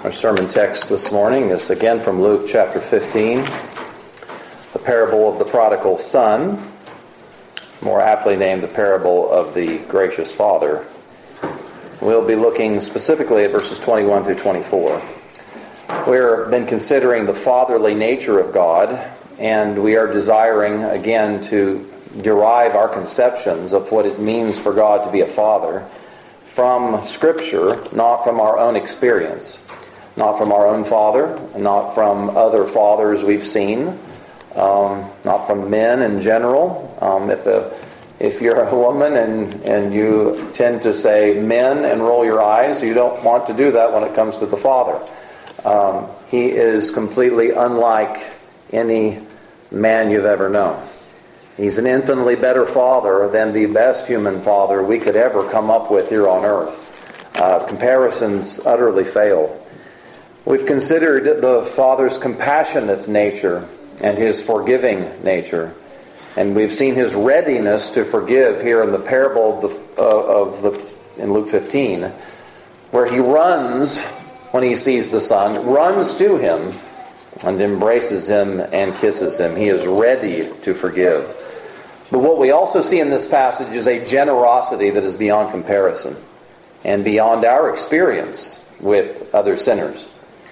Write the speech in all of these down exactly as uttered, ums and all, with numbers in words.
Our sermon text this morning is again from Luke chapter fifteen, the parable of the prodigal son, more aptly named the parable of the gracious father. We'll be looking specifically at verses twenty-one through twenty-four. We've been considering the fatherly nature of God, and we are desiring again to derive our conceptions of what it means for God to be a father from Scripture, not from our own experience. Not from our own father, not from other fathers we've seen, um, not from men in general. Um, if a, if you're a woman and, and you tend to say men and roll your eyes, you don't want to do that when it comes to the Father. Um, he is completely unlike any man you've ever known. He's an infinitely better father than the best human father we could ever come up with here on earth. Uh, comparisons utterly fail. We've considered the Father's compassionate nature and His forgiving nature. And we've seen His readiness to forgive here in the parable of the, uh, of the in Luke fifteen, where He runs when He sees the Son, runs to Him and embraces Him and kisses Him. He is ready to forgive. But what we also see in this passage is a generosity that is beyond comparison and beyond our experience with other sinners.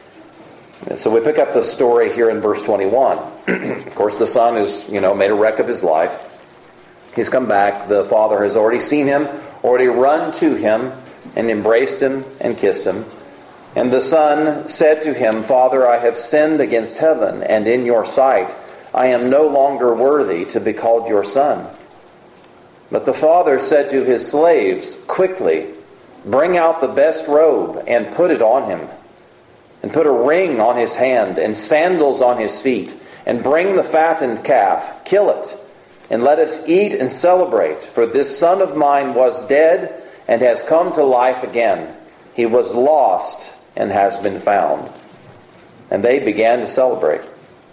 So we pick up the story here in verse twenty-one. Of course, the son has, you know, made a wreck of his life. He's come back. The father has already seen him, already run to him, and embraced him and kissed him. And the son said to him, "Father, I have sinned against heaven and in your sight. I am no longer worthy to be called your son." But the father said to his slaves, "Quickly, bring out the best robe and put it on him. And put a ring on his hand and sandals on his feet. And bring the fattened calf, kill it, and let us eat and celebrate. For this son of mine was dead and has come to life again. He was lost and has been found." And they began to celebrate.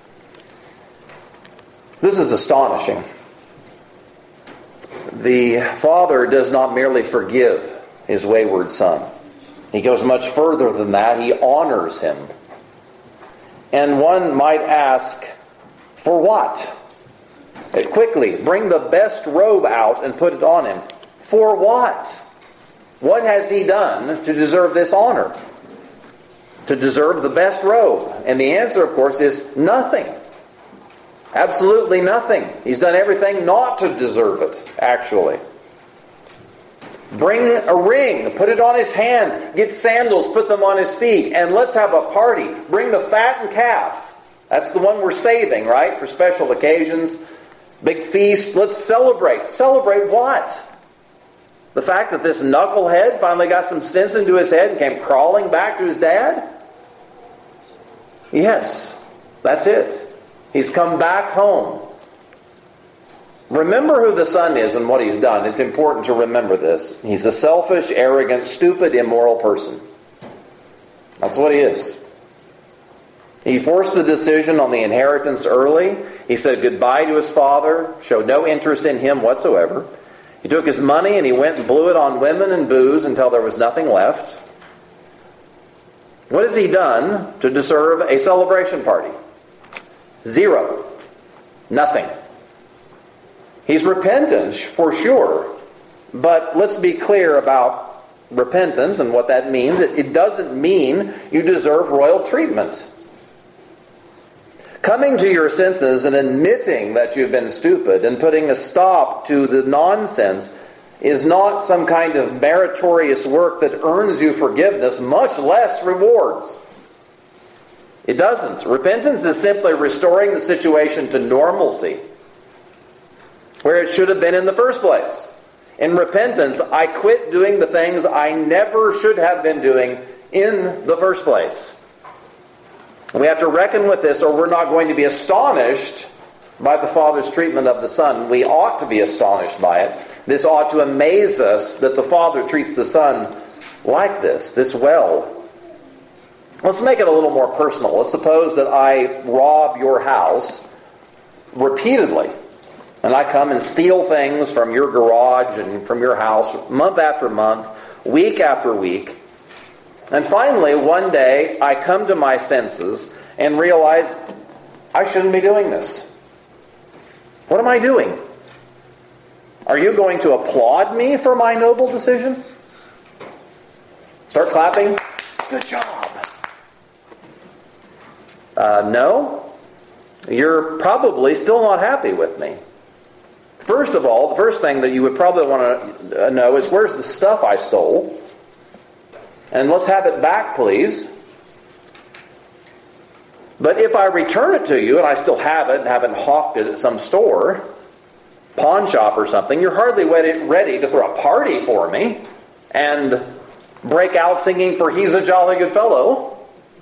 This is astonishing. The father does not merely forgive his wayward son. He goes much further than that. He honors him. And one might ask, for what? Quickly, bring the best robe out and put it on him. For what? What has he done to deserve this honor? To deserve the best robe? And the answer, of course, is nothing. Absolutely nothing. He's done everything not to deserve it, actually. Bring a ring, put it on his hand, get sandals, put them on his feet, and let's have a party. Bring the fattened calf. That's the one we're saving, right? For special occasions. Big feast. Let's celebrate. Celebrate what? The fact that this knucklehead finally got some sense into his head and came crawling back to his dad? Yes, that's it. He's come back home. Remember who the son is and what he's done. It's important to remember this. He's a selfish, arrogant, stupid, immoral person. That's what he is. He forced the decision on the inheritance early. He said goodbye to his father, showed no interest in him whatsoever. He took his money and he went and blew it on women and booze until there was nothing left. What has he done to deserve a celebration party? Zero. Nothing. He's repentant, for sure. But let's be clear about repentance and what that means. It, it doesn't mean you deserve royal treatment. Coming to your senses and admitting that you've been stupid and putting a stop to the nonsense is not some kind of meritorious work that earns you forgiveness, much less rewards. It doesn't. Repentance is simply restoring the situation to normalcy, where it should have been in the first place. In repentance, I quit doing the things I never should have been doing in the first place. We have to reckon with this, or we're not going to be astonished by the Father's treatment of the Son. We ought to be astonished by it. This ought to amaze us that the Father treats the Son like this, this well. Let's make it a little more personal. Let's suppose that I rob your house repeatedly. And I come and steal things from your garage and from your house month after month, week after week. And finally, one day, I come to my senses and realize I shouldn't be doing this. What am I doing? Are you going to applaud me for my noble decision? Start clapping? Good job. Uh, no. You're probably still not happy with me. First of all, the first thing that you would probably want to know is, where's the stuff I stole? And let's have it back, please. But if I return it to you and I still have it and haven't hawked it at some store, pawn shop or something, you're hardly ready to throw a party for me and break out singing for He's a Jolly Good Fellow.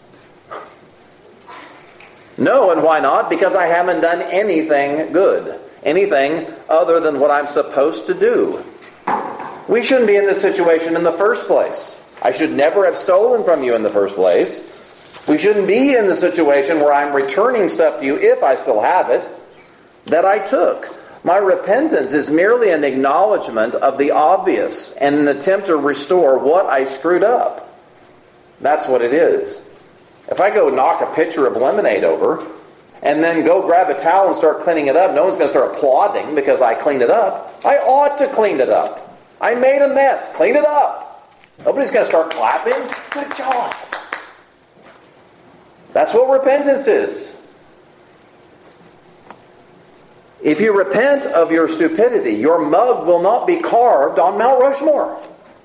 No, and why not? Because I haven't done anything good. Anything other than what I'm supposed to do. We shouldn't be in this situation in the first place. I should never have stolen from you in the first place. We shouldn't be in the situation where I'm returning stuff to you, if I still have it, that I took. My repentance is merely an acknowledgement of the obvious and an attempt to restore what I screwed up. That's what it is. If I go knock a pitcher of lemonade over and then go grab a towel and start cleaning it up, no one's going to start applauding because I cleaned it up. I ought to clean it up. I made a mess. Clean it up. Nobody's going to start clapping. Good job. That's what repentance is. If you repent of your stupidity, your mug will not be carved on Mount Rushmore.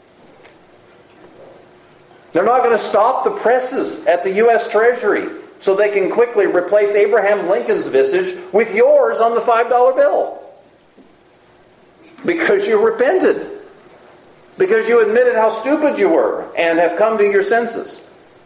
They're not going to stop the presses at the U S Treasury so they can quickly replace Abraham Lincoln's visage with yours on the five dollar bill. Because you repented. Because you admitted how stupid you were and have come to your senses.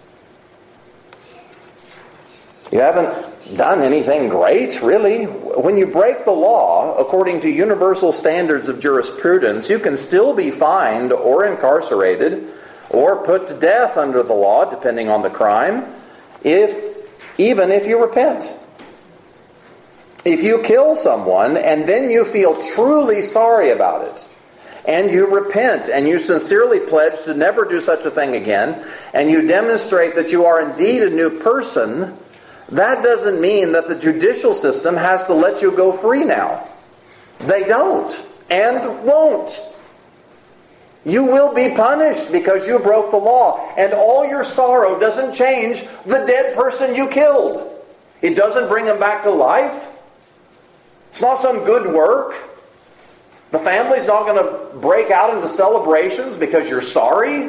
You haven't done anything great, really. When you break the law, according to universal standards of jurisprudence, you can still be fined or incarcerated or put to death under the law, depending on the crime, if even if you repent. If you kill someone and then you feel truly sorry about it, and you repent, and you sincerely pledge to never do such a thing again, and you demonstrate that you are indeed a new person, that doesn't mean that the judicial system has to let you go free now. They don't, and won't. You will be punished because you broke the law, and all your sorrow doesn't change the dead person you killed. It doesn't bring him back to life. It's not some good work. The family's not going to break out into celebrations because you're sorry.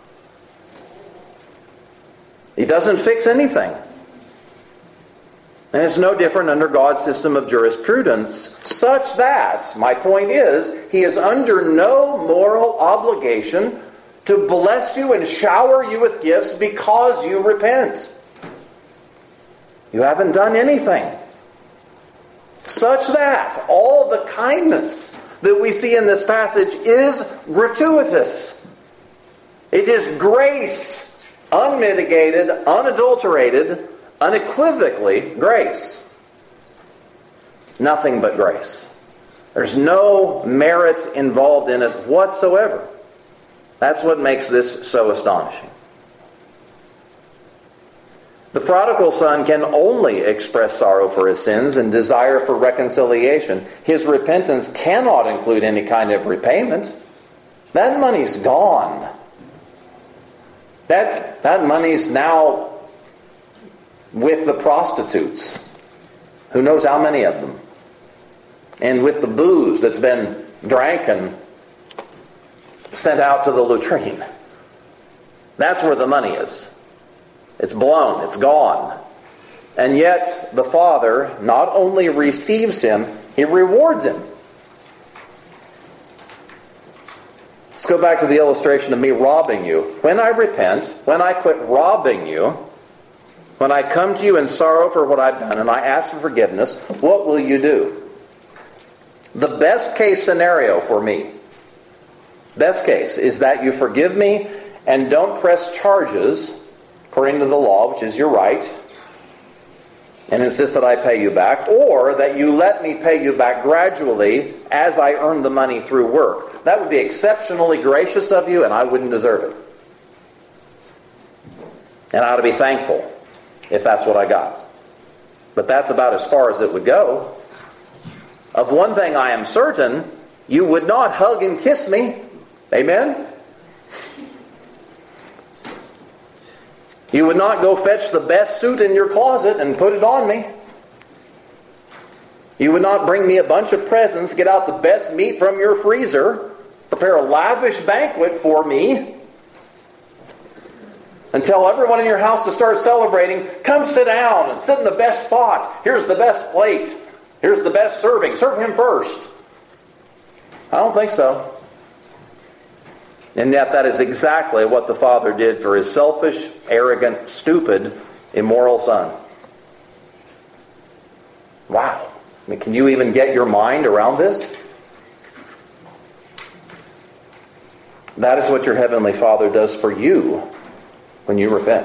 He doesn't fix anything. And it's no different under God's system of jurisprudence, such that, my point is, He is under no moral obligation to bless you and shower you with gifts because you repent. You haven't done anything. Such that all the kindness that we see in this passage is gratuitous. It is grace, unmitigated, unadulterated, unequivocally grace. Nothing but grace. There's no merit involved in it whatsoever. That's what makes this so astonishing. The prodigal son can only express sorrow for his sins and desire for reconciliation. His repentance cannot include any kind of repayment. That money's gone. That, that money's now with the prostitutes. Who knows how many of them. And with the booze that's been drank and sent out to the latrine. That's where the money is. It's blown. It's gone. And yet the Father not only receives him, He rewards him. Let's go back to the illustration of me robbing you. When I repent, when I quit robbing you, when I come to you in sorrow for what I've done and I ask for forgiveness, what will you do? The best case scenario for me, best case, is that you forgive me and don't press charges according to the law, which is your right, and insist that I pay you back, or that you let me pay you back gradually as I earn the money through work. That would be exceptionally gracious of you, and I wouldn't deserve it. And I ought to be thankful if that's what I got. But that's about as far as it would go. Of one thing I am certain, you would not hug and kiss me. Amen? You would not go fetch the best suit in your closet and put it on me. You would not bring me a bunch of presents, get out the best meat from your freezer, prepare a lavish banquet for me, and tell everyone in your house to start celebrating. Come sit down and sit in the best spot. Here's the best plate. Here's the best serving. Serve him first. I don't think so. And yet that is exactly what the Father did for his selfish, arrogant, stupid, immoral Son. Wow. I mean, can you even get your mind around this? That is what your Heavenly Father does for you when you repent.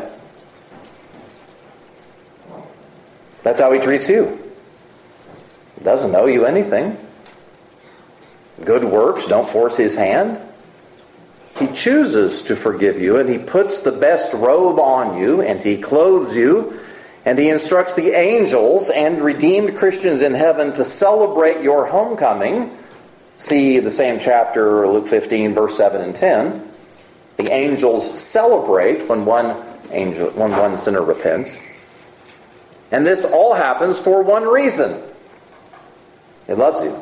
That's how he treats you. He doesn't owe you anything. Good works don't force his hand. He chooses to forgive you, and he puts the best robe on you, and he clothes you, and he instructs the angels and redeemed Christians in heaven to celebrate your homecoming. See the same chapter, Luke fifteen, verse seven and ten. The angels celebrate when one angel, when one sinner repents. And this all happens for one reason. He loves you.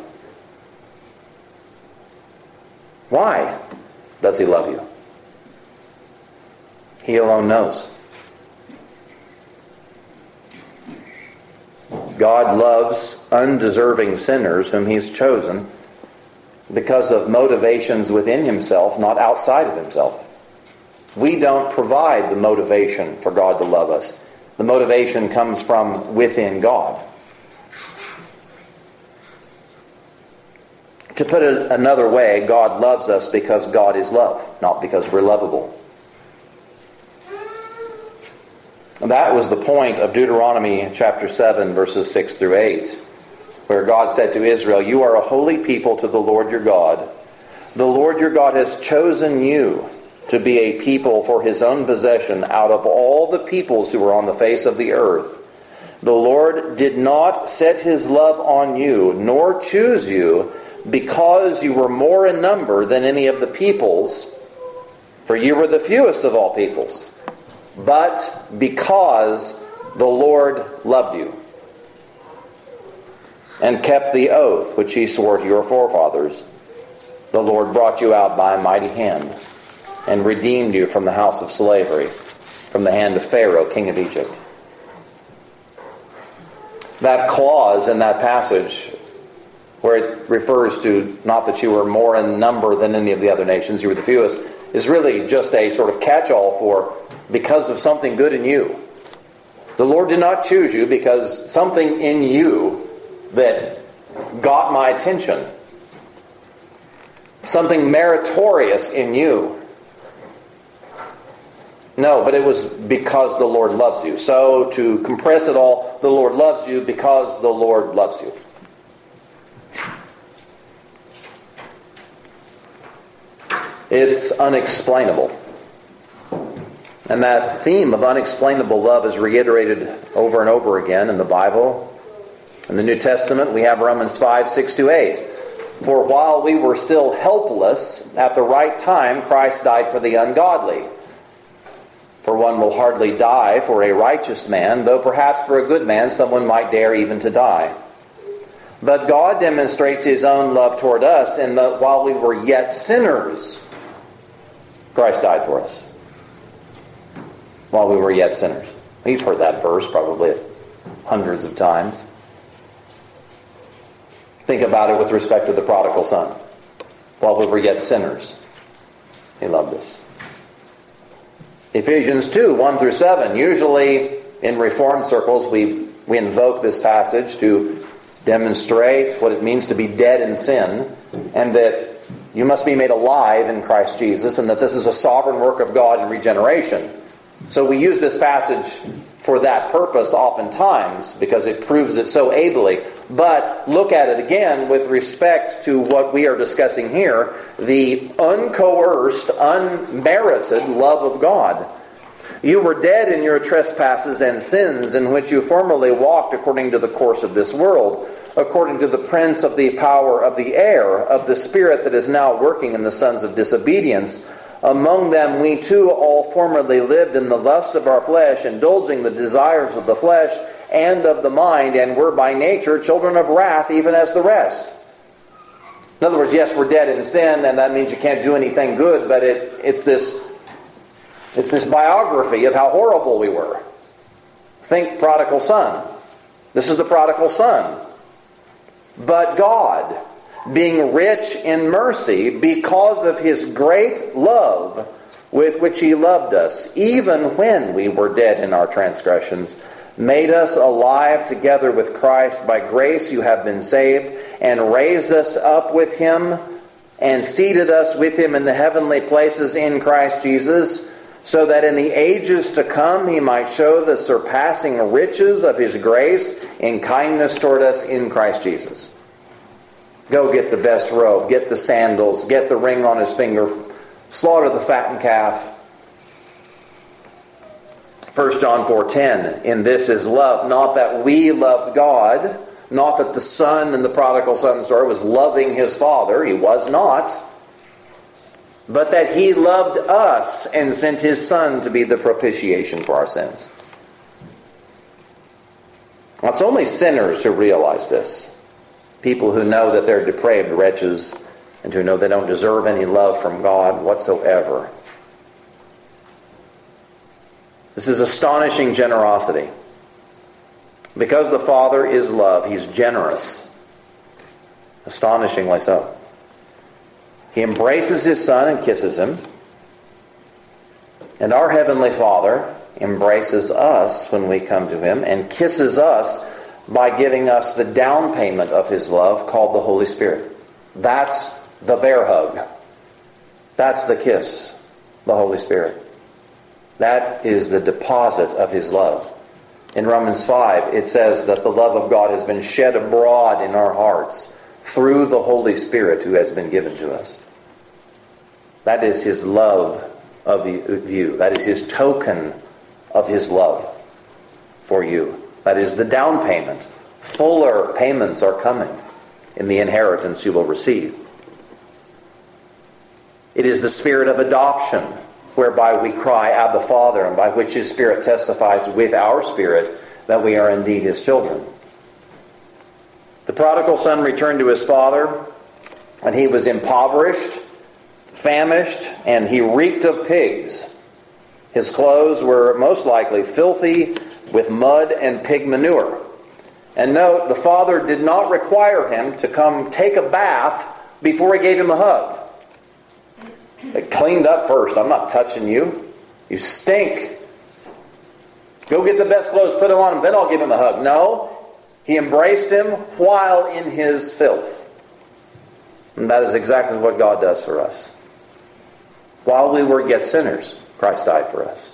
Why does he love you? He alone knows. God loves undeserving sinners whom he's chosen because of motivations within himself, not outside of himself. We don't provide the motivation for God to love us. The motivation comes from within God. To put it another way, God loves us because God is love, not because we're lovable. And that was the point of Deuteronomy chapter seven, verses six through eight, where God said to Israel, "You are a holy people to the Lord your God. The Lord your God has chosen you to be a people for his own possession out of all the peoples who are on the face of the earth. The Lord did not set his love on you, nor choose you, because you were more in number than any of the peoples, for you were the fewest of all peoples, but because the Lord loved you and kept the oath which he swore to your forefathers. The Lord brought you out by a mighty hand and redeemed you from the house of slavery, from the hand of Pharaoh, king of Egypt." That clause in that passage, where it refers to not that you were more in number than any of the other nations, you were the fewest, is really just a sort of catch-all for because of something good in you. The Lord did not choose you because something in you that got my attention. Something meritorious in you. No, but it was because the Lord loves you. So, to compress it all, the Lord loves you because the Lord loves you. It's unexplainable. And that theme of unexplainable love is reiterated over and over again in the Bible. In the New Testament, we have Romans five, six to eight. "For while we were still helpless, at the right time Christ died for the ungodly. For one will hardly die for a righteous man, though perhaps for a good man someone might dare even to die. But God demonstrates his own love toward us in that while we were yet sinners, Christ died for us." While we were yet sinners. We've heard that verse probably hundreds of times. Think about it with respect to the prodigal son. While we were yet sinners, he loved us. Ephesians two, one through seven. Usually in Reformed circles we, we invoke this passage to demonstrate what it means to be dead in sin, and that you must be made alive in Christ Jesus, and that this is a sovereign work of God in regeneration. So we use this passage for that purpose oftentimes because it proves it so ably. But look at it again with respect to what we are discussing here, the uncoerced, unmerited love of God. You were dead in your trespasses and sins, in which you formerly walked according to the course of this world, according to the prince of the power of the air, of the spirit that is now working in the sons of disobedience. Among them we too all formerly lived in the lust of our flesh, indulging the desires of the flesh and of the mind, and were by nature children of wrath, even as the rest. In other words, yes, we're dead in sin, and that means you can't do anything good, but it, it's this it's this biography of how horrible we were. Think prodigal son. This is the prodigal son. But God, being rich in mercy, because of His great love with which He loved us, even when we were dead in our transgressions, made us alive together with Christ. By grace you have been saved, and raised us up with Him, and seated us with Him in the heavenly places in Christ Jesus, so that in the ages to come He might show the surpassing riches of His grace in kindness toward us in Christ Jesus. Go get the best robe, get the sandals, get the ring on his finger, slaughter the fattened calf. First John four ten, in this is love, not that we loved God, not that the son in the prodigal son story was loving his father, he was not, but that He loved us and sent His Son to be the propitiation for our sins. Now, it's only sinners who realize this. People who know that they're depraved wretches and who know they don't deserve any love from God whatsoever. This is astonishing generosity. Because the Father is love, He's generous. Astonishingly so. He embraces His Son and kisses Him. And our Heavenly Father embraces us when we come to Him and kisses us by giving us the down payment of His love called the Holy Spirit. That's the bear hug. That's the kiss, the Holy Spirit. That is the deposit of His love. In Romans five, it says that the love of God has been shed abroad in our hearts through the Holy Spirit who has been given to us. That is His love of you. That is His token of His love for you. That is the down payment. Fuller payments are coming in the inheritance you will receive. It is the spirit of adoption, whereby we cry, Abba, Father, and by which His Spirit testifies with our spirit that we are indeed His children. The prodigal son returned to his father, and he was impoverished, famished, and he reeked of pigs. His clothes were most likely filthy with mud and pig manure. And note, the father did not require him to come take a bath before he gave him a hug. They cleaned up first. I'm not touching you. You stink. Go get the best clothes, put them on him, then I'll give him a hug. No, he embraced him while in his filth. And that is exactly what God does for us. While we were yet sinners, Christ died for us.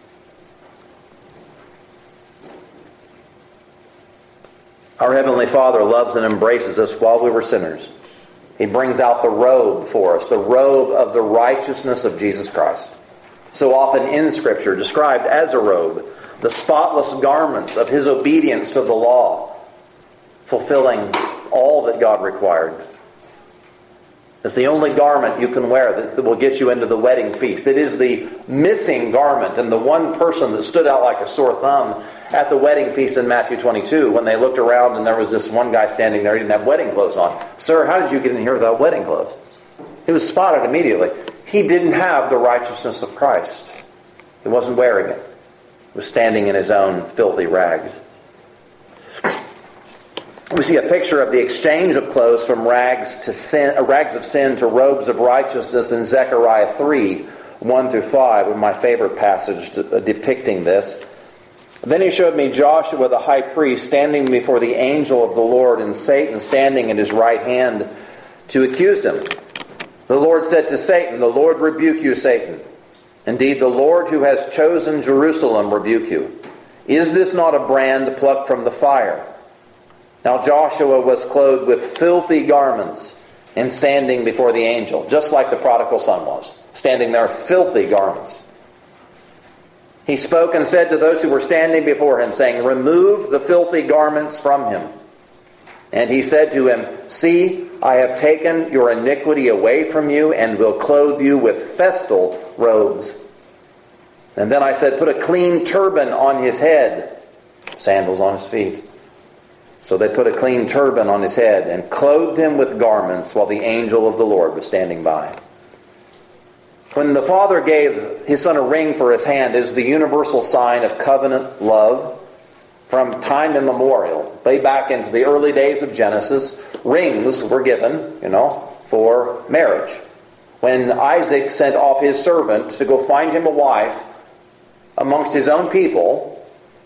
Our Heavenly Father loves and embraces us while we were sinners. He brings out the robe for us, the robe of the righteousness of Jesus Christ. So often in Scripture described as a robe, the spotless garments of His obedience to the law, fulfilling all that God required. It's the only garment you can wear that will get you into the wedding feast. It is the missing garment and the one person that stood out like a sore thumb at the wedding feast in Matthew twenty-two when they looked around and there was this one guy standing there. He didn't have wedding clothes on. Sir, how did you get in here without wedding clothes? He was spotted immediately. He didn't have the righteousness of Christ. He wasn't wearing it. He was standing in his own filthy rags. We see a picture of the exchange of clothes from rags to sin, uh, rags of sin to robes of righteousness in Zechariah three, one through five, my favorite passage to, uh, depicting this. Then he showed me Joshua the high priest standing before the angel of the Lord, and Satan standing at his right hand to accuse him. The Lord said to Satan, "The Lord rebuke you, Satan. Indeed, the Lord who has chosen Jerusalem rebuke you. Is this not a brand plucked from the fire?" Now Joshua was clothed with filthy garments and standing before the angel, just like the prodigal son was, standing there, filthy garments. He spoke and said to those who were standing before him, saying, "Remove the filthy garments from him." And he said to him, "See, I have taken your iniquity away from you and will clothe you with festal robes." And then I said, "Put a clean turban on his head, sandals on his feet." So they put a clean turban on his head and clothed him with garments while the angel of the Lord was standing by. When the Father gave his Son a ring for his hand, it is the universal sign of covenant love from time immemorial. Way back into the early days of Genesis, rings were given, you know, for marriage. When Isaac sent off his servant to go find him a wife amongst his own people,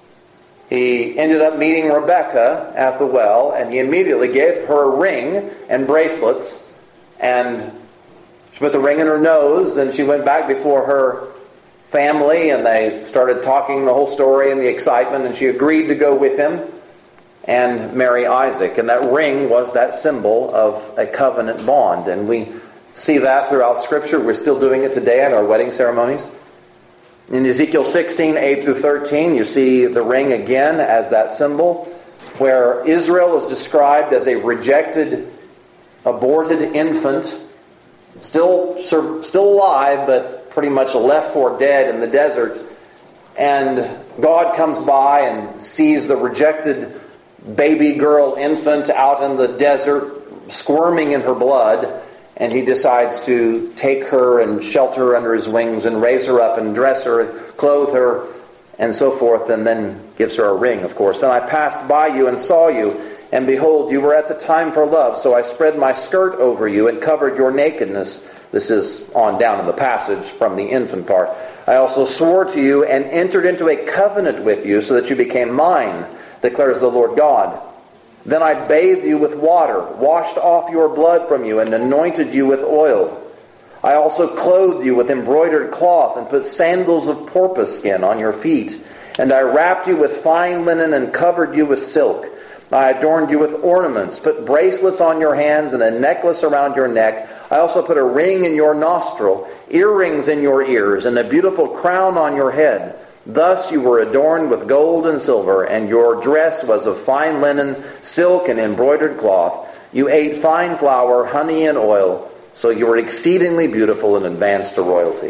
he ended up meeting Rebekah at the well, and he immediately gave her a ring and bracelets, and she put the ring in her nose, and she went back before her family, and they started talking the whole story and the excitement, and she agreed to go with him and marry Isaac. And that ring was that symbol of a covenant bond. And we see that throughout Scripture. We're still doing it today at our wedding ceremonies. In Ezekiel sixteen, eight through thirteen, you see the ring again as that symbol, where Israel is described as a rejected, aborted infant, Still still alive, but pretty much left for dead in the desert. And God comes by and sees the rejected baby girl infant out in the desert, squirming in her blood. And he decides to take her and shelter her under his wings and raise her up and dress her and clothe her and so forth. And then gives her a ring, of course. Then I passed by you and saw you. And behold, you were at the time for love, so I spread my skirt over you and covered your nakedness. This is on down in the passage from the infant part. I also swore to you and entered into a covenant with you so that you became mine, declares the Lord God. Then I bathed you with water, washed off your blood from you, and anointed you with oil. I also clothed you with embroidered cloth and put sandals of porpoise skin on your feet. And I wrapped you with fine linen and covered you with silk. I adorned you with ornaments, put bracelets on your hands and a necklace around your neck. I also put a ring in your nostril, earrings in your ears, and a beautiful crown on your head. Thus you were adorned with gold and silver, and your dress was of fine linen, silk, and embroidered cloth. You ate fine flour, honey, and oil, so you were exceedingly beautiful and advanced to royalty.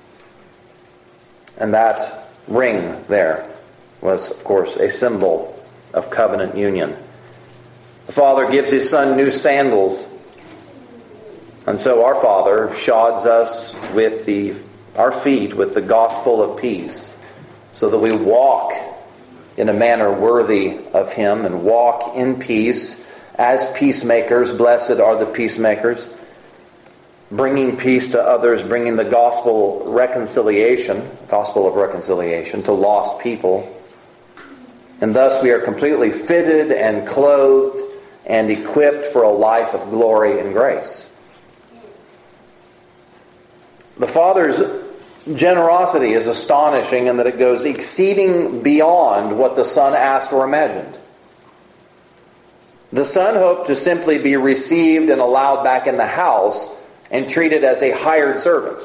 And that ring there was, of course, a symbol of covenant union. The Father gives his Son new sandals, and so our Father shods us with the our feet with the gospel of peace, so that we walk in a manner worthy of him and walk in peace as peacemakers. Blessed are the peacemakers, bringing peace to others, bringing the gospel reconciliation, gospel of reconciliation to lost people. And thus we are completely fitted and clothed and equipped for a life of glory and grace. The Father's generosity is astonishing in that it goes exceeding beyond what the Son asked or imagined. The Son hoped to simply be received and allowed back in the house and treated as a hired servant.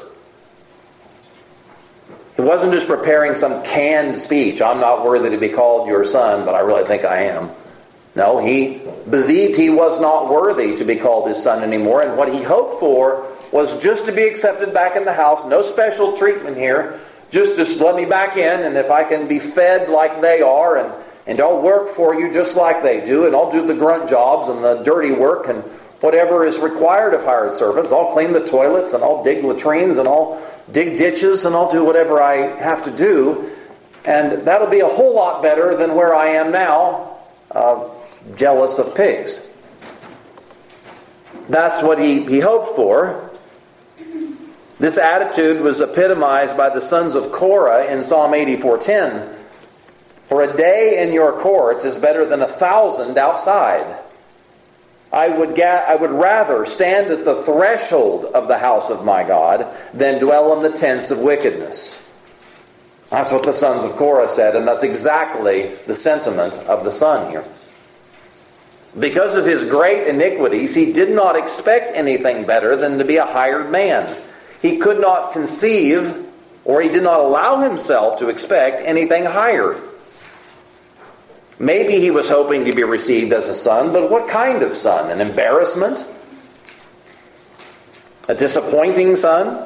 He wasn't just preparing some canned speech. I'm not worthy to be called your son, but I really think I am. No, he believed he was not worthy to be called his son anymore. And what he hoped for was just to be accepted back in the house. No special treatment here. Just, just let me back in, and if I can be fed like they are, and, and I'll work for you just like they do, and I'll do the grunt jobs and the dirty work and whatever is required of hired servants. I'll clean the toilets, and I'll dig latrines, and I'll dig ditches, and I'll do whatever I have to do. And that'll be a whole lot better than where I am now, uh, jealous of pigs. That's what he, he hoped for. This attitude was epitomized by the sons of Korah in Psalm eighty-four ten. For a day in your courts is better than a thousand outside. I would ga- I would rather stand at the threshold of the house of my God than dwell in the tents of wickedness. That's what the sons of Korah said, and that's exactly the sentiment of the Son here. Because of his great iniquities, he did not expect anything better than to be a hired man. He could not conceive or he did not allow himself to expect anything higher. Maybe he was hoping to be received as a son, but what kind of son? An embarrassment? A disappointing son?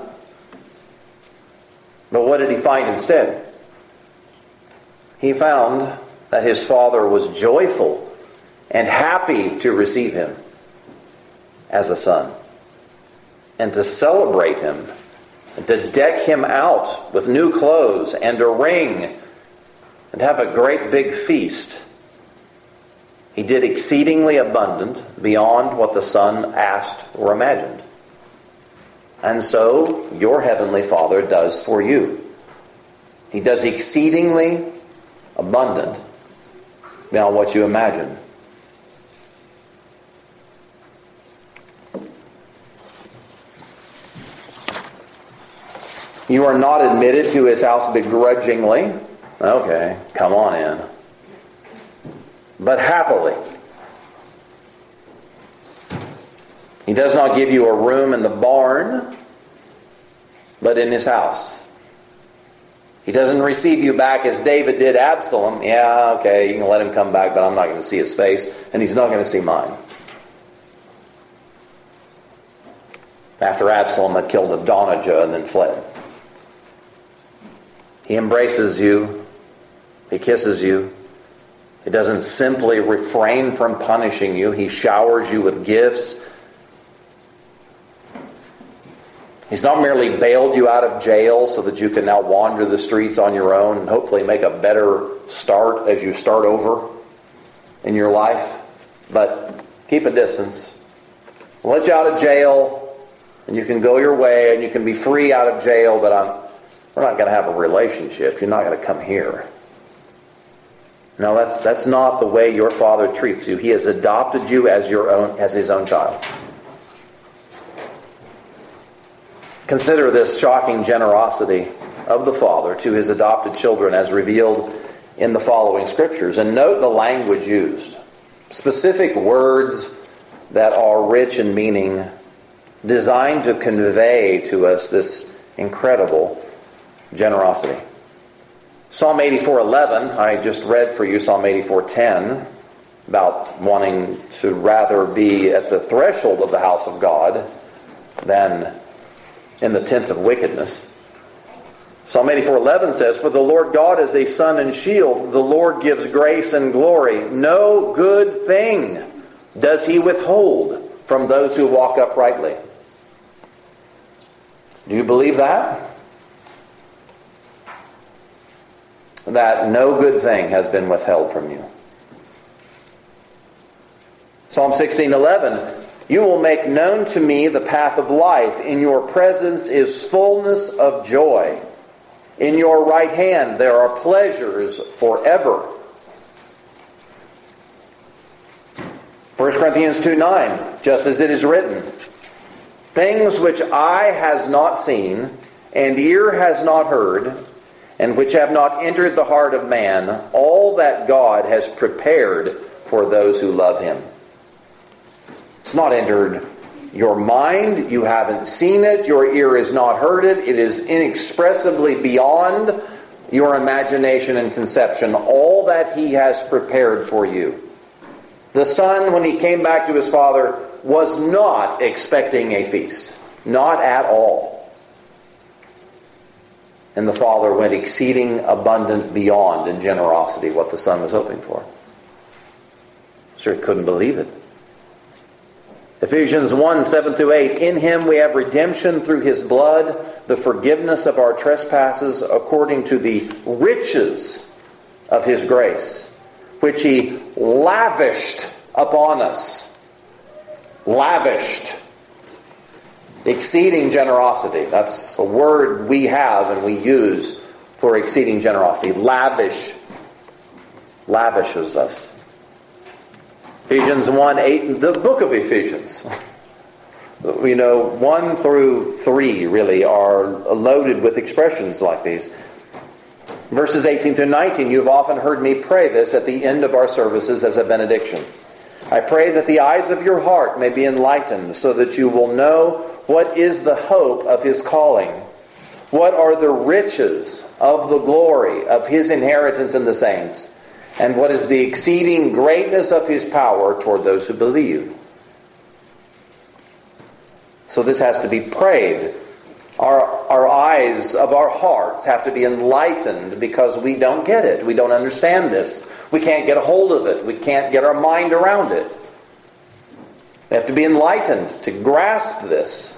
But what did he find instead? He found that his father was joyful and happy to receive him as a son, and to celebrate him, and to deck him out with new clothes and a ring, and have a great big feast. He did exceedingly abundant beyond what the son asked or imagined. And so your heavenly Father does for you. He does exceedingly abundant beyond what you imagine. You are not admitted to his house begrudgingly. Okay, come on in. But happily. He does not give you a room in the barn, but in his house. He doesn't receive you back as David did Absalom. Yeah, okay, you can let him come back, but I'm not going to see his face, and he's not going to see mine. After Absalom had killed Adonijah and then fled. He embraces you. He kisses you. He doesn't simply refrain from punishing you. He showers you with gifts. He's not merely bailed you out of jail so that you can now wander the streets on your own and hopefully make a better start as you start over in your life. But keep a distance. We'll let you out of jail and you can go your way and you can be free out of jail, but I'm, we're not going to have a relationship. You're not going to come here. No, that's that's not the way your Father treats you. He has adopted you as your own, as his own child. Consider this shocking generosity of the Father to his adopted children as revealed in the following scriptures. And note the language used. Specific words that are rich in meaning, designed to convey to us this incredible generosity. Psalm eighty-four eleven, I just read for you Psalm eighty-four ten, about wanting to rather be at the threshold of the house of God than in the tents of wickedness. Psalm eighty-four eleven says, "For the Lord God is a sun and shield. The Lord gives grace and glory. No good thing does he withhold from those who walk uprightly." Do you believe that? That no good thing has been withheld from you. Psalm sixteen eleven, "You will make known to me the path of life. In your presence is fullness of joy. In your right hand there are pleasures forever." First Corinthians two nine, "Just as it is written, things which eye has not seen, and ear has not heard, and which have not entered the heart of man, all that God has prepared for those who love him." It's not entered your mind. You haven't seen it. Your ear has not heard it. It is inexpressibly beyond your imagination and conception. All that he has prepared for you. The son, when he came back to his father, was not expecting a feast. Not at all. And the father went exceeding abundant beyond in generosity what the son was hoping for. Sure, he couldn't believe it. Ephesians one, seven through eight, "In him we have redemption through his blood, the forgiveness of our trespasses according to the riches of his grace, which he lavished upon us." Lavished. Exceeding generosity. That's a word we have and we use for exceeding generosity. Lavish. Lavishes us. Ephesians one, eight, the book of Ephesians. You know, one through three really are loaded with expressions like these. Verses eighteen through nineteen, "You've often heard me pray this at the end of our services as a benediction. I pray that the eyes of your heart may be enlightened, so that you will know what is the hope of his calling, What are the riches of the glory of his inheritance in the saints? And what is the exceeding greatness of his power toward those who believe? So this has to be prayed. Our, our eyes of our hearts have to be enlightened because we don't get it. We don't understand this. We can't get a hold of it. We can't get our mind around it. We have to be enlightened to grasp this.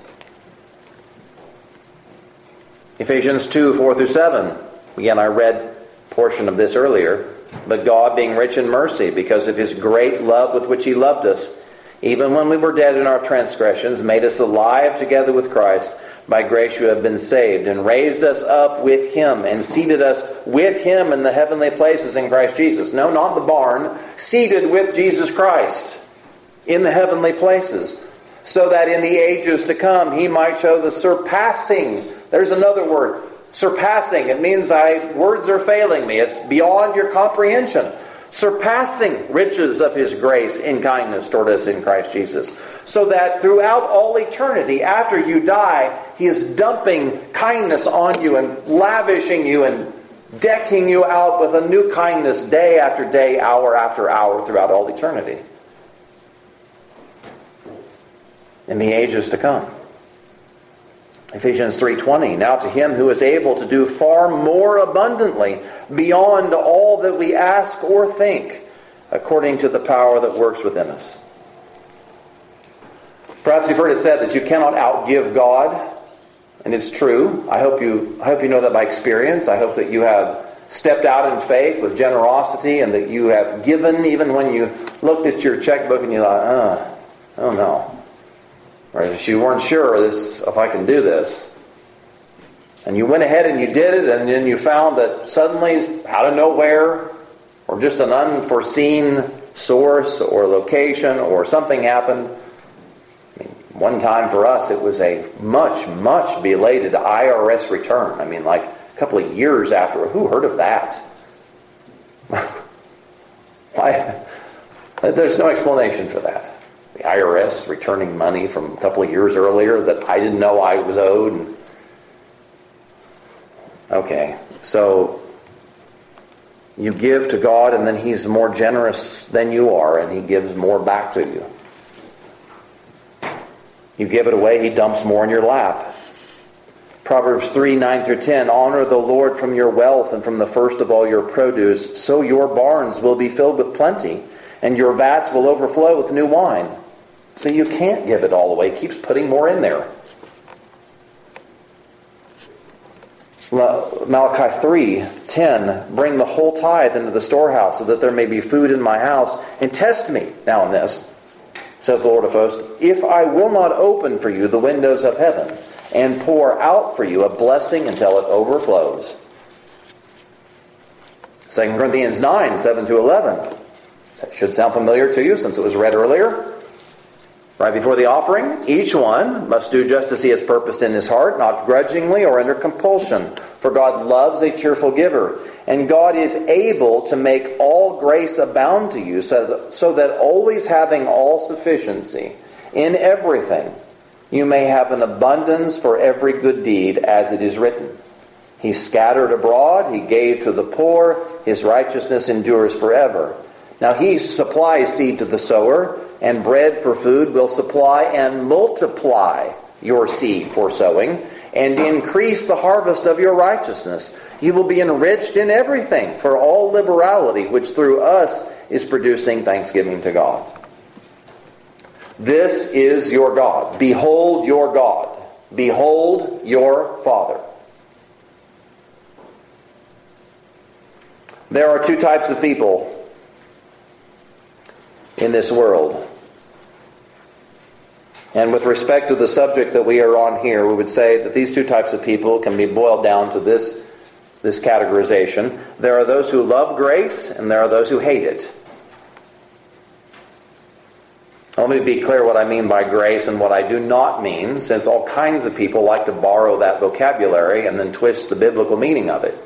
Ephesians two, four through seven. Again, I read a portion of this earlier. But God, being rich in mercy, because of his great love with which he loved us, even when we were dead in our transgressions, made us alive together with Christ. By grace you have been saved, and raised us up with him, and seated us with him in the heavenly places in Christ Jesus. No, not the barn. Seated with Jesus Christ in the heavenly places, so that in the ages to come he might show the surpassing. There's another word. Surpassing. It means I words are failing me. It's beyond your comprehension. Surpassing riches of his grace in kindness toward us in Christ Jesus. So that throughout all eternity, after you die, he is dumping kindness on you and lavishing you and decking you out with a new kindness day after day, hour after hour, throughout all eternity. In the ages to come. Ephesians three twenty, now to him who is able to do far more abundantly beyond all that we ask or think, according to the power that works within us. Perhaps you've heard it said that you cannot outgive God, and it's true. I hope you, I hope you know that by experience. I hope that you have stepped out in faith with generosity and that you have given even when you looked at your checkbook and you thought, uh, oh no. Or if you weren't sure this, if I can do this. And you went ahead and you did it, and then you found that suddenly, out of nowhere, or just an unforeseen source or location or something happened. I mean, one time for us, it was a much, much belated I R S return. I mean, like a couple of years after. Who heard of that? I, there's no explanation for that. The I R S returning money from a couple of years earlier that I didn't know I was owed. Okay, so you give to God and then he's more generous than you are and he gives more back to you. You give it away, he dumps more in your lap. Proverbs three, nine through ten, honor the Lord from your wealth and from the first of all your produce, so your barns will be filled with plenty and your vats will overflow with new wine. So you can't give it all away. He keeps putting more in there. Malachi three, ten, bring the whole tithe into the storehouse so that there may be food in my house. And test me now in this, says the Lord of hosts, if I will not open for you the windows of heaven and pour out for you a blessing until it overflows. Second Corinthians nine, seven to eleven. That should sound familiar to you since it was read earlier. Right before the offering, each one must do just as he has purposed in his heart, not grudgingly or under compulsion. For God loves a cheerful giver. And God is able to make all grace abound to you, so, so that always having all sufficiency in everything, you may have an abundance for every good deed, as it is written. He scattered abroad, he gave to the poor, his righteousness endures forever. Now he supplies seed to the sower, and bread for food will supply and multiply your seed for sowing, and increase the harvest of your righteousness. You will be enriched in everything for all liberality, which through us is producing thanksgiving to God. This is your God. Behold your God. Behold your Father. There are two types of people in this world. And with respect to the subject that we are on here, we would say that these two types of people can be boiled down to this, this categorization. There are those who love grace, and there are those who hate it. Let me be clear what I mean by grace and what I do not mean, since all kinds of people like to borrow that vocabulary and then twist the biblical meaning of it.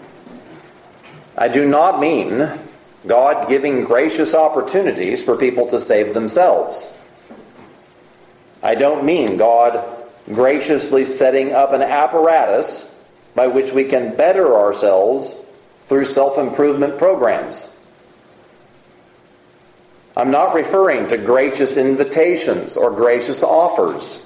I do not mean God giving gracious opportunities for people to save themselves. I don't mean God graciously setting up an apparatus by which we can better ourselves through self-improvement programs. I'm not referring to gracious invitations or gracious offers,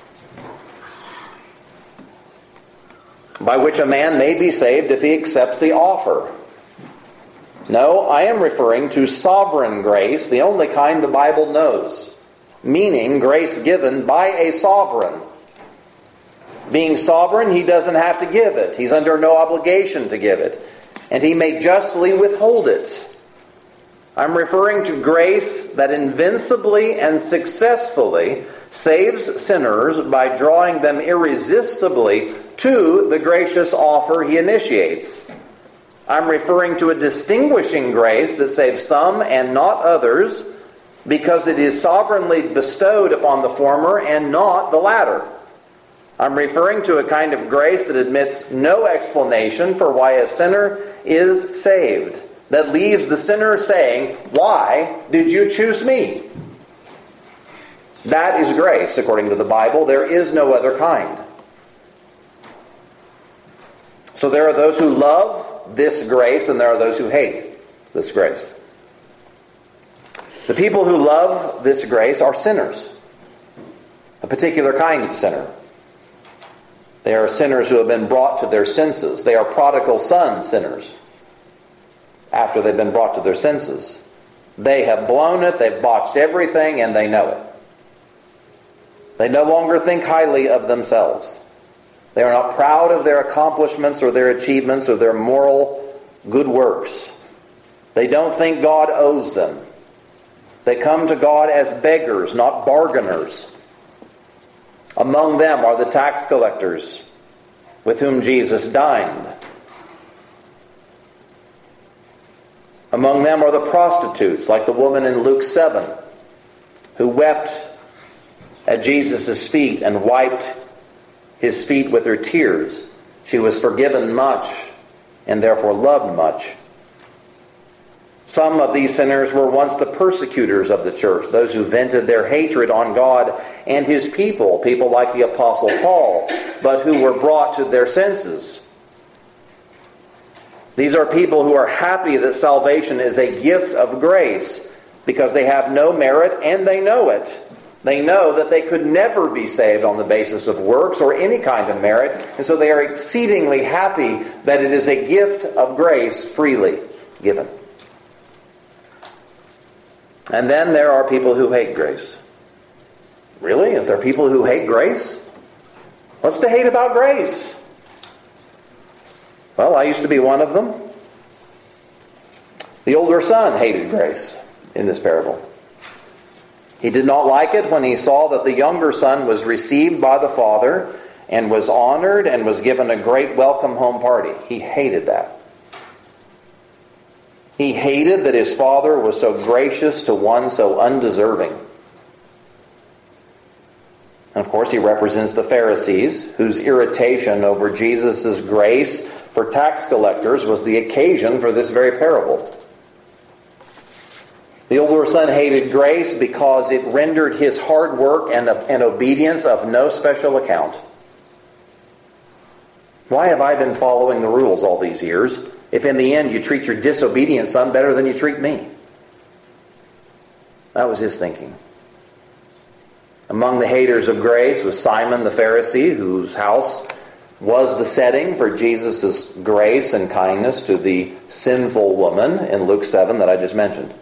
by which a man may be saved if he accepts the offer. No, I am referring to sovereign grace, the only kind the Bible knows, meaning grace given by a sovereign. Being sovereign, he doesn't have to give it. He's under no obligation to give it, and he may justly withhold it. I'm referring to grace that invincibly and successfully saves sinners by drawing them irresistibly to the gracious offer he initiates. I'm referring to a distinguishing grace that saves some and not others, because it is sovereignly bestowed upon the former and not the latter. I'm referring to a kind of grace that admits no explanation for why a sinner is saved, that leaves the sinner saying, "Why did you choose me?" That is grace, according to the Bible. There is no other kind. So there are those who love this grace, and there are those who hate this grace. The people who love this grace are sinners, a particular kind of sinner. They are sinners who have been brought to their senses. They are prodigal son sinners after they've been brought to their senses. They have blown it, they've botched everything, and they know it. They no longer think highly of themselves. They are not proud of their accomplishments or their achievements or their moral good works. They don't think God owes them. They come to God as beggars, not bargainers. Among them are the tax collectors with whom Jesus dined. Among them are the prostitutes, like the woman in Luke seven, who wept at Jesus' feet and wiped his feet with her tears. She was forgiven much and therefore loved much. Some of these sinners were once the persecutors of the church, those who vented their hatred on God and his people, people like the Apostle Paul, but who were brought to their senses. These are people who are happy that salvation is a gift of grace because they have no merit and they know it. They know that they could never be saved on the basis of works or any kind of merit, and so they are exceedingly happy that it is a gift of grace freely given. And then there are people who hate grace. Really? Is there people who hate grace? What's to hate about grace? Well, I used to be one of them. The older son hated grace in this parable. He did not like it when he saw that the younger son was received by the father and was honored and was given a great welcome home party. He hated that. He hated that his father was so gracious to one so undeserving. And of course, he represents the Pharisees, whose irritation over Jesus' grace for tax collectors was the occasion for this very parable. The older son hated grace because it rendered his hard work and, and obedience of no special account. Why have I been following the rules all these years if in the end you treat your disobedient son better than you treat me? That was his thinking. Among the haters of grace was Simon the Pharisee, whose house was the setting for Jesus' grace and kindness to the sinful woman in Luke seven that I just mentioned.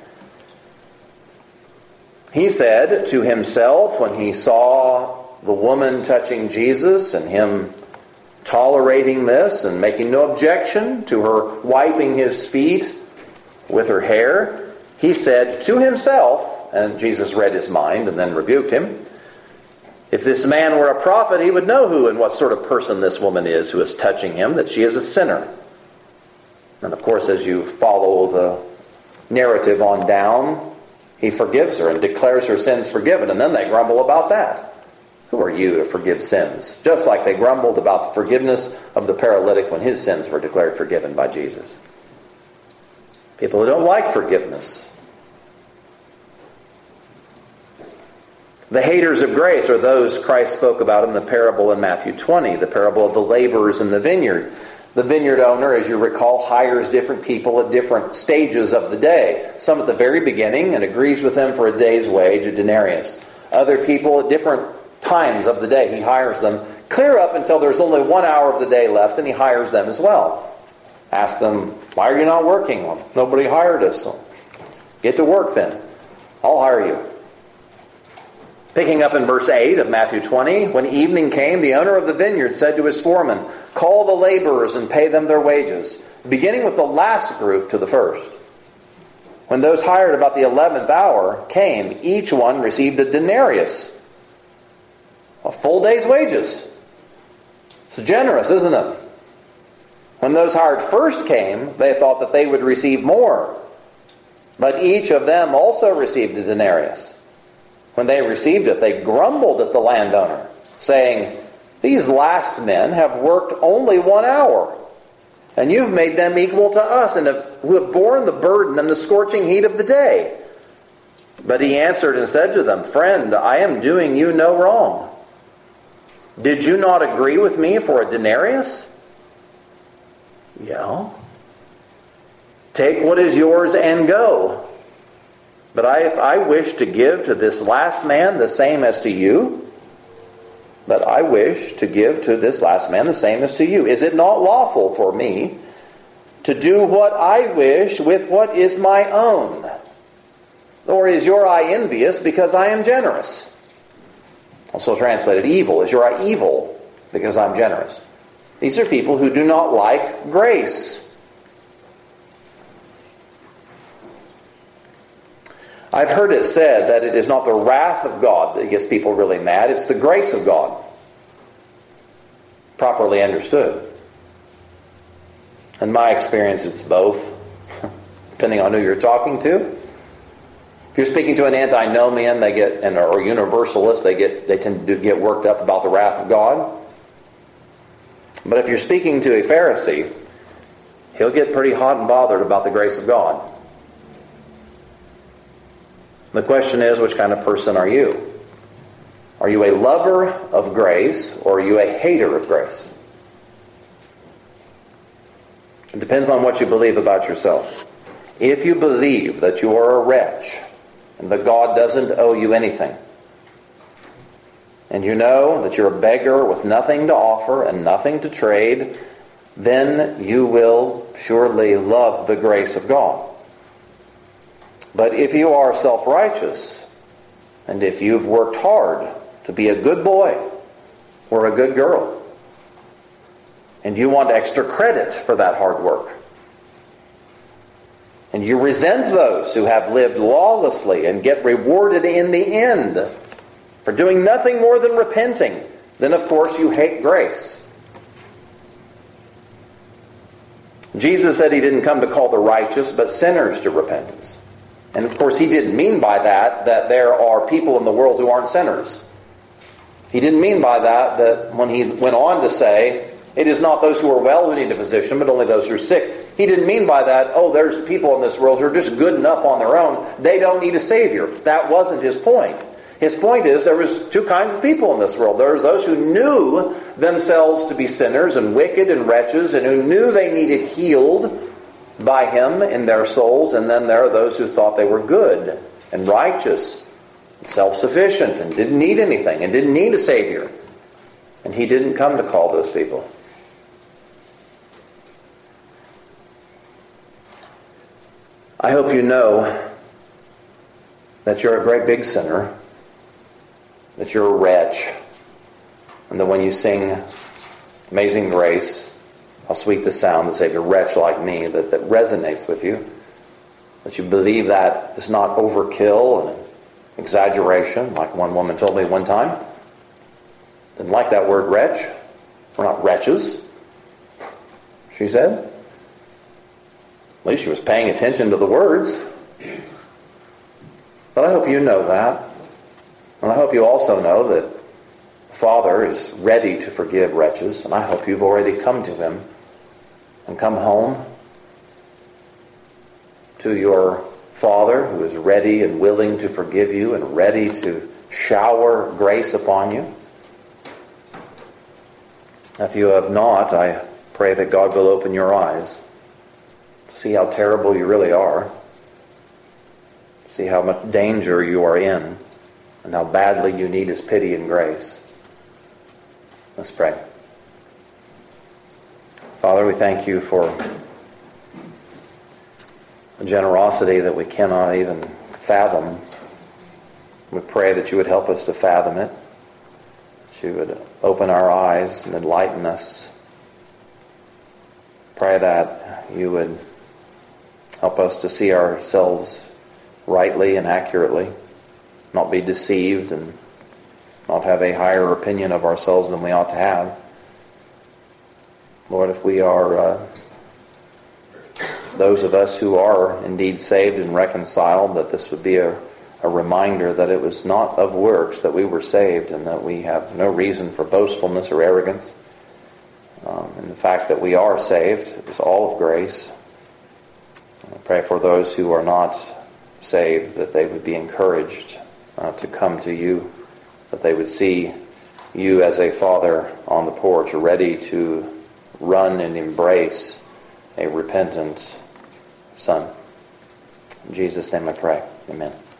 He said to himself when he saw the woman touching Jesus and him tolerating this and making no objection to her wiping his feet with her hair, he said to himself, and Jesus read his mind and then rebuked him, if this man were a prophet, he would know who and what sort of person this woman is who is touching him, that she is a sinner. And of course, as you follow the narrative on down, he forgives her and declares her sins forgiven, and then they grumble about that. Who are you to forgive sins? Just like they grumbled about the forgiveness of the paralytic when his sins were declared forgiven by Jesus. People who don't like forgiveness. The haters of grace are those Christ spoke about in the parable in Matthew twenty, the parable of the laborers in the vineyard. The vineyard owner, as you recall, hires different people at different stages of the day. Some at the very beginning and agrees with them for a day's wage, a denarius. Other people at different times of the day, he hires them clear up until there's only one hour of the day left, and he hires them as well. Asks them, why are you not working? Well, nobody hired us. So get to work then. I'll hire you. Picking up in verse eight of Matthew twenty, when evening came, the owner of the vineyard said to his foreman, call the laborers and pay them their wages, beginning with the last group to the first. When those hired about the eleventh hour came, each one received a denarius, a full day's wages. It's generous, isn't it? When those hired first came, they thought that they would receive more. But each of them also received a denarius. When they received it, they grumbled at the landowner, saying, these last men have worked only one hour, and you've made them equal to us, and have, who have borne the burden and the scorching heat of the day. But he answered and said to them, friend, I am doing you no wrong. Did you not agree with me for a denarius? Yeah. Take what is yours and go. But I, if I wish to give to this last man the same as to you, but I wish to give to this last man the same as to you. Is it not lawful for me to do what I wish with what is my own? Or is your eye envious because I am generous? Also translated evil. Is your eye evil because I'm generous? These are people who do not like grace. I've heard it said that it is not the wrath of God that gets people really mad. It's the grace of God. Properly understood. In my experience, it's both. Depending on who you're talking to. If you're speaking to an antinomian, they get, and or universalist, they get, they tend to get worked up about the wrath of God. But if you're speaking to a Pharisee, he'll get pretty hot and bothered about the grace of God. The question is, which kind of person are you? Are you a lover of grace, or are you a hater of grace? It depends on what you believe about yourself. If you believe that you are a wretch, and that God doesn't owe you anything, and you know that you're a beggar with nothing to offer and nothing to trade, then you will surely love the grace of God. But if you are self-righteous, and if you've worked hard to be a good boy or a good girl, and you want extra credit for that hard work, and you resent those who have lived lawlessly and get rewarded in the end for doing nothing more than repenting, then of course you hate grace. Jesus said he didn't come to call the righteous, but sinners to repentance. And of course he didn't mean by that that there are people in the world who aren't sinners. He didn't mean by that that when he went on to say, it is not those who are well who need a physician, but only those who are sick. He didn't mean by that, oh, there's people in this world who are just good enough on their own. They don't need a Savior. That wasn't his point. His point is there was two kinds of people in this world. There are those who knew themselves to be sinners and wicked and wretches, and who knew they needed healed by him in their souls. And then there are those who thought they were good and righteous and self-sufficient and didn't need anything and didn't need a Savior. And he didn't come to call those people. I hope you know that you're a great big sinner, that you're a wretch, and that when you sing Amazing Grace, how sweet the sound that saved a wretch like me, that, that resonates with you, that you believe that is not overkill and an exaggeration, like one woman told me one time. Didn't like that word wretch. We're not wretches, she said. At least she was paying attention to the words. But I hope you know that. And I hope you also know that the Father is ready to forgive wretches. And I hope you've already come to him and come home to your Father, who is ready and willing to forgive you and ready to shower grace upon you. If you have not, I Pray that God will open your eyes. See how terrible you really are. See how much danger you are in and how badly you need His pity and grace. Let's pray. Father, we thank you for a generosity that we cannot even fathom. We pray that you would help us to fathom it, that you would open our eyes and enlighten us. Pray that you would help us to see ourselves rightly and accurately, not be deceived and not have a higher opinion of ourselves than we ought to have. Lord, if we are uh, those of us who are indeed saved and reconciled, that this would be a, a reminder that it was not of works that we were saved and that we have no reason for boastfulness or arrogance. Um, and the fact that we are saved, it was all of grace. I pray for those who are not saved that they would be encouraged uh, to come to you, that they would see you as a father on the porch ready to run and embrace a repentant son. In Jesus' name I pray. Amen.